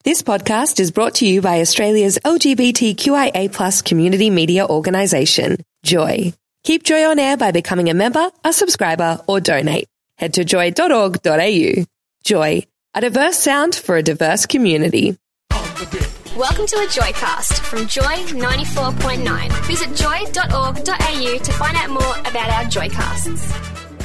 This podcast is brought to you by Australia's LGBTQIA+ community media organisation, Joy. Keep Joy on air by becoming a member, a subscriber, or donate. Head to joy.org.au. Joy, a diverse sound for a diverse community. Welcome to a Joycast from Joy 94.9. Visit joy.org.au to find out more about our Joycasts.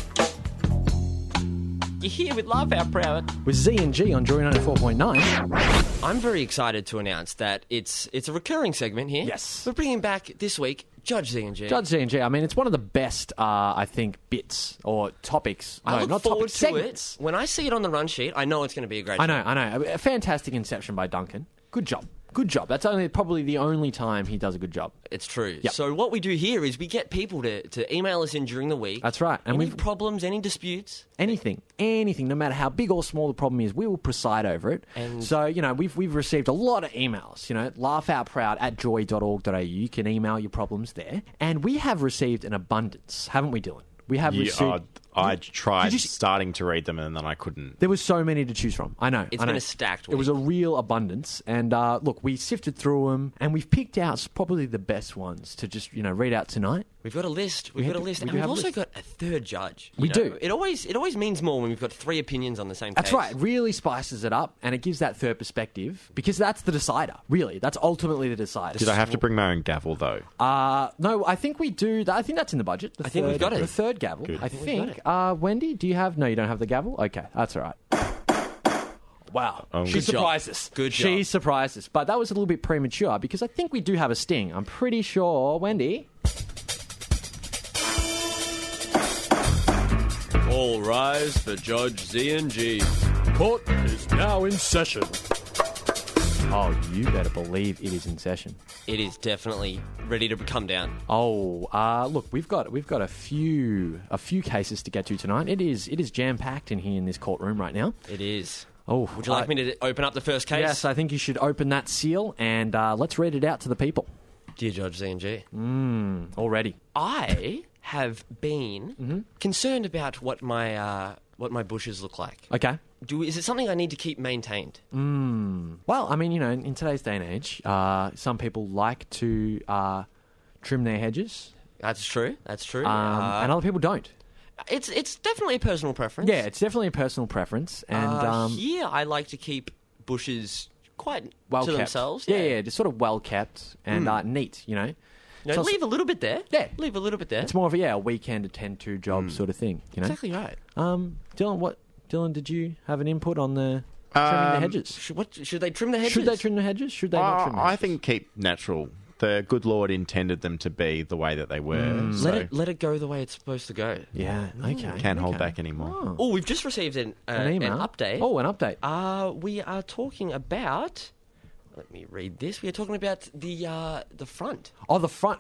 You're here with Laugh Out Proud. With Z and G on Joy 94.9. I'm very excited to announce that it's a recurring segment here. Yes. We're bringing back this week Judge Z and G. Judge Z and G. I mean, it's one of the best, I think, bits or topics. I look not forward topics, to segments. it. When I see it on the run sheet, I know it's going to be a great I know. A fantastic inception by Duncan. Good job. That's probably the only time he does a good job. It's true. Yep. So what we do here is we get people to email us in during the week. That's right. And any we've problems, any disputes. Anything, no matter how big or small the problem is, we will preside over it. And so, we've received a lot of emails, laughoutproud@joy.org.au. You can email your problems there. And we have received an abundance, haven't we, Dylan? We have received... I tried starting to read them and then I couldn't. There was so many to choose from. I know. It's been a stacked week. It was a real abundance. And look, we sifted through them and we've picked out probably the best ones to just, read out tonight. We've got a list. And we've also got a third judge. We do. It always means more when we've got three opinions on the same case. That's right. It really spices it up and it gives that third perspective because that's the decider, really. That's ultimately the decider. Did I have to bring my own gavel, though? No, I think we do. I think that's in the budget. I think we've got it. The third gavel. Good. I think. Wendy, do you have... No, you don't have the gavel? Okay, that's all right. Wow. She surprised us. Good job. She surprised us. But that was a little bit premature because I think we do have a sting. I'm pretty sure, Wendy... All rise for Judge Z and G. Court is now in session. Oh, you better believe it is in session. It is definitely ready to come down. Oh, look, we've got a few cases to get to tonight. It is jam packed in here in this courtroom right now. It is. Oh, would you like me to open up the first case? Yes, I think you should open that seal and let's read it out to the people. Dear Judge Z and G. Already. I have been concerned about what my bushes look like. Okay. Is it something I need to keep maintained? Well, I mean, in today's day and age, some people like to trim their hedges. That's true. And other people don't. It's definitely a personal preference. Yeah, it's definitely a personal preference. And here, I like to keep bushes quite well to kept. themselves. Yeah, just sort of well kept and neat, No, leave a little bit there. Yeah. Leave a little bit there. It's more of a weekend attend to job sort of thing, Exactly right. Dylan, did you have an input on the trimming the hedges? Should they trim the hedges? Should they trim the hedges? Should they not trim the hedges? I think keep natural. The good Lord intended them to be the way that they were. So Let it go the way it's supposed to go. Yeah, okay. can't hold back anymore. Oh, we've just received an email. an update. Oh, an update. We are talking about... Let me read this. We are talking about the front. Oh, the front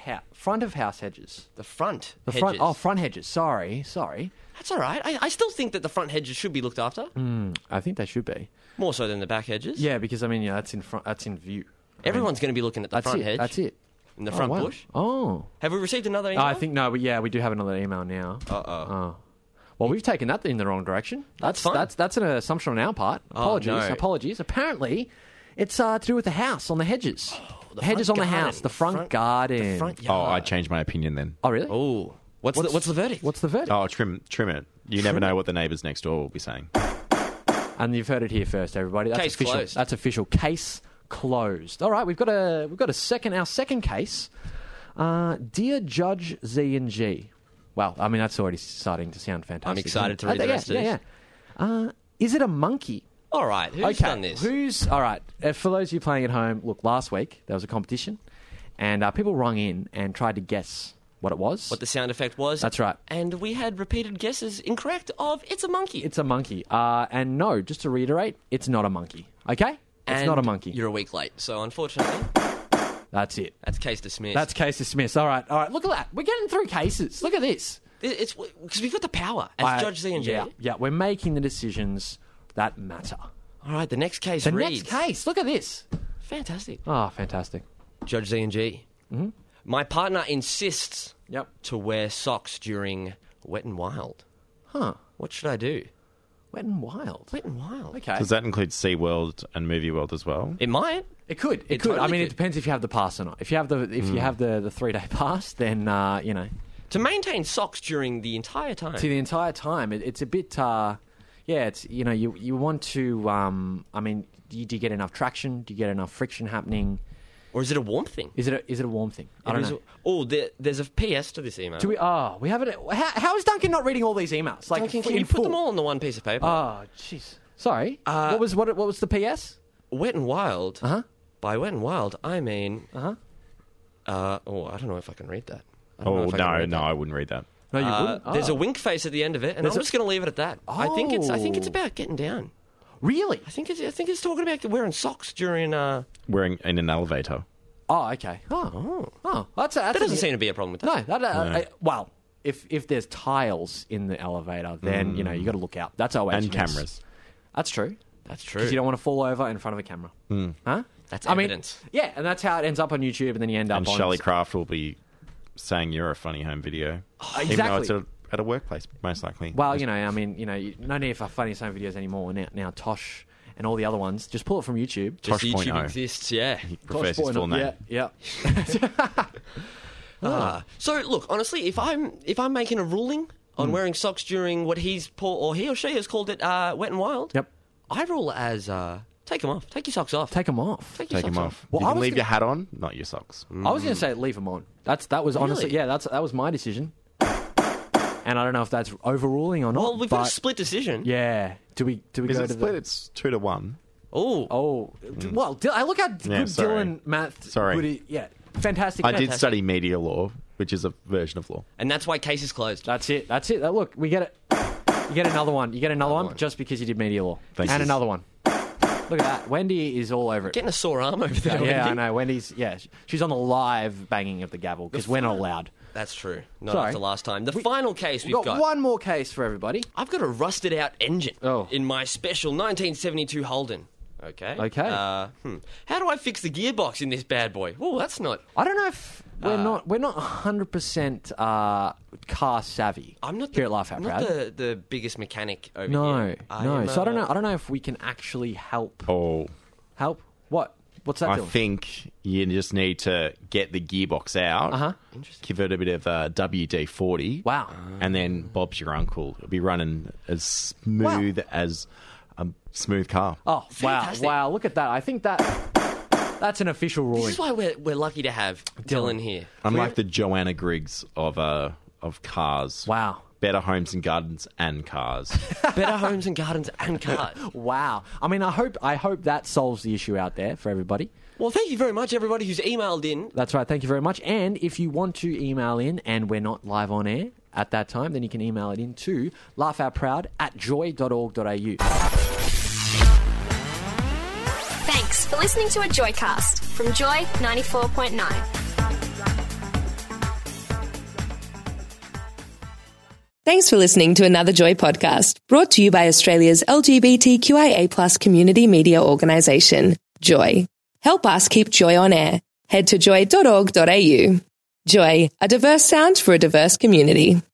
of house hedges. The front hedges. Front. Oh, front hedges. Sorry. That's all right. I still think that the front hedges should be looked after. I think they should be. More so than the back hedges. Yeah, because that's in front. That's in view. Everyone's going to be looking at the front hedge. That's it. In the front wow. bush. Oh. Have we received another email? I think no, but we do have another email now. Uh-oh. Well, we've taken that in the wrong direction. That's fine. That's an assumption on our part. Apologies. Apparently, it's to do with the house on the hedges. The hedges on the house, the front garden. The front yard. I changed my opinion then. Oh, really? Oh. What's the verdict? What's the verdict? Oh, trim it. You never know what the neighbours next door will be saying. And you've heard it here first, everybody. That's Case official. closed. That's official. Case closed. All right, we've got our second case. Dear Judge Z and G. Well, I mean that's already starting to sound fantastic. I'm excited to read the rest of this. Yeah. Is it a monkey? All right, who's done this? All right, for those of you playing at home, look, last week there was a competition and people rung in and tried to guess what it was. What the sound effect was. That's right. And we had repeated guesses incorrect of it's a monkey. It's a monkey. And no, just to reiterate, it's not a monkey. Okay? It's not a monkey. You're a week late, so unfortunately... That's it. That's case dismissed. That's case dismissed. All right. Look at that. We're getting through cases. Look at this. It's because we've got the power as Judge Z and G. Yeah, we're making the decisions that matter. All right, the next case Next case. Look at this. Fantastic. Oh, fantastic. Judge Z and G. Mm-hmm. My partner insists to wear socks during Wet and Wild. Huh. What should I do? Wet and Wild. Wet and Wild. Okay. Does that include SeaWorld and Movie World as well? It might. It could. It could. totally I mean, could. it depends if you have the pass or not. If you have the 3-day pass, then you know, To maintain socks during the entire time. to the entire time, it's a bit. It's you know you want to. I mean, do you get enough traction? Do you get enough friction happening? Or is it a warm thing? Is it a warm thing? I don't know. There's a PS to this email. Do we? We have it. How is Duncan not reading all these emails? Like, Duncan, can in you put full? them all on the one piece of paper? Oh, jeez. Sorry. What was the PS? Wet and Wild. Uh-huh. By Wet and Wild, I mean... Uh-huh. I don't know if I can read that. I don't know Oh, if I can read no, that. I wouldn't read that. No, you wouldn't. There's a Oh. wink face at the end of it, and I'm just going to leave it at that. I think it's about getting down. Really? I think it's talking about wearing socks during. Wearing in an elevator. Oh, okay. Oh. That's That doesn't seem to be a problem with that. No, that. Well, if there's tiles in the elevator, then you know you got to look out. That's always And cameras. That's true. That's true. Because you don't want to fall over in front of a camera. Huh? That's I mean, evidence. yeah, and that's how it ends up on YouTube, and then you end up And on Shelley Craft will be saying you're a funny home video. Even though exactly. it's at a workplace, most likely. Well, you know, I mean, you know, no need for funny sound videos anymore. Now Tosh and all the other ones, just pull it from YouTube. Just Tosh.0. YouTube exists, yeah. He prefers his full name. Yeah. So look, honestly, if I'm making a ruling on wearing socks during what he or she has called it Wet and Wild, Yep. I rule it as take them off, take your socks off, Take them off. your Take socks them off. Well, you I can was leave gonna- your hat on, not your socks. I was going to say leave them on. That was honestly, Really? that was my decision. And I don't know if that's overruling or not. Well, we've but got a split decision. yeah. Do we Is go it to split? the? It's 2-1. Oh, Well, I look at good sorry. Dylan math. Sorry. Good, yeah, fantastic. I did Fantastic. study media law, which is a version of law. and that's why case is closed. That's it. Look, we get it. You get another one. You get another one just because you did media law. Thanks. And another one. Look at that. Wendy is all over it. Getting a sore arm over there. Yeah, I Wendy. know. Wendy's, she's on the live banging of the gavel because we're not allowed. That's true. Not Sorry. after last time. The final case we've We've got. got one more case for everybody. I've got a rusted out engine Oh. in my special 1972 Holden. Okay. Okay. How do I fix the gearbox in this bad boy? Oh, that's not. I don't know if we're not 100% car savvy. I'm not here at Laugh Out I'm Proud. not the biggest mechanic over No, here. no. So I don't know. I don't know if we can actually help. Oh, Help? What? What's that I doing? think you just need to get the gearbox out, Uh-huh. give it a bit of WD-40. Wow. And then Bob's your uncle. It'll be running as smooth as a smooth car. Oh, Fantastic. wow. Look at that. I think that's an official ruling. This is why we're lucky to have Dylan here. I'm like the Joanna Griggs of cars. Wow. Better homes and gardens and cars. Better homes and gardens and cars. Wow. I mean, I hope that solves the issue out there for everybody. Well, thank you very much, everybody who's emailed in. That's right. Thank you very much. And if you want to email in and we're not live on air at that time, then you can email it in to laughoutproud@joy.org.au. Thanks for listening to a Joycast from Joy 94.9. Thanks for listening to another Joy podcast brought to you by Australia's LGBTQIA+ community media organisation, Joy. Help us keep Joy on air. Head to joy.org.au. Joy, a diverse sound for a diverse community.